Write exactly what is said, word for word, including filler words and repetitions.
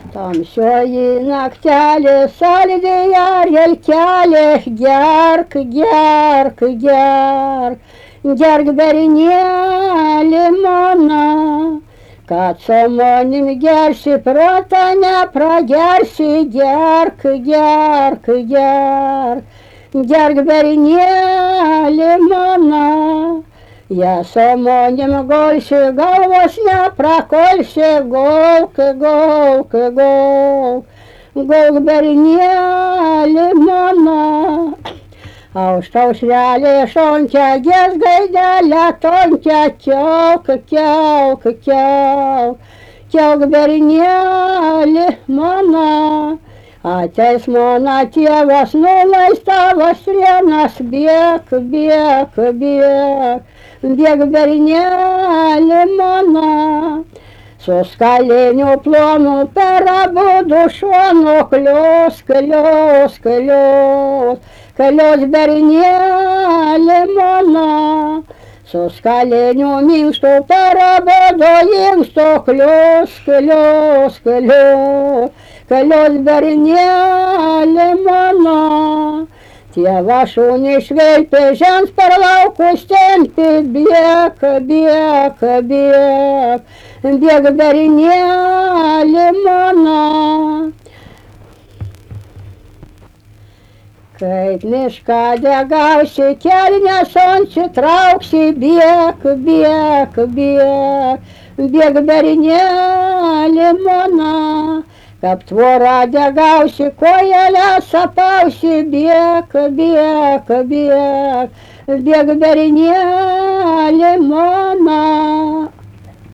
Tamsioji naktelė, saldėje relkelė, gerk, gerk, gerk, gerk berinėlį mano, kad su manim gersi, protą nepragersi, gerk, gerk, gerk, gerk berinėlį mano. Ja su manim gulsi, galvos neprakolsi, gulk, gulk, gulk, gulk berinėlį mano. Auštausrelė šonkia, gės gaidelė tonkia, kiauk, kiauk, kiauk, kiauk berinėlį mano. Ateis mano tėvas, nulais tavo strėnas, bėk, bėk, bėk, bėk berinėlį mano. Su skaliniu plonu per abudu šonu, klius, klius, klius, klius berinėlį mano. Su skaliniu minkštu per abudu inkstu, klius, klius, klius, klius berinėlį mano. Tėvas šunį švilpė, žens per laukus tempė, bėk, bėk, bėk, bėk berinėlį mano. Kaip mišką degausi, kelnes ansi trauksi, bėk, bėk, bėk, bėk berinėlį mano. Kaip tvorą degausi, kojelės apausi, bėk, bėk, bėk, bėk berinėlį mano.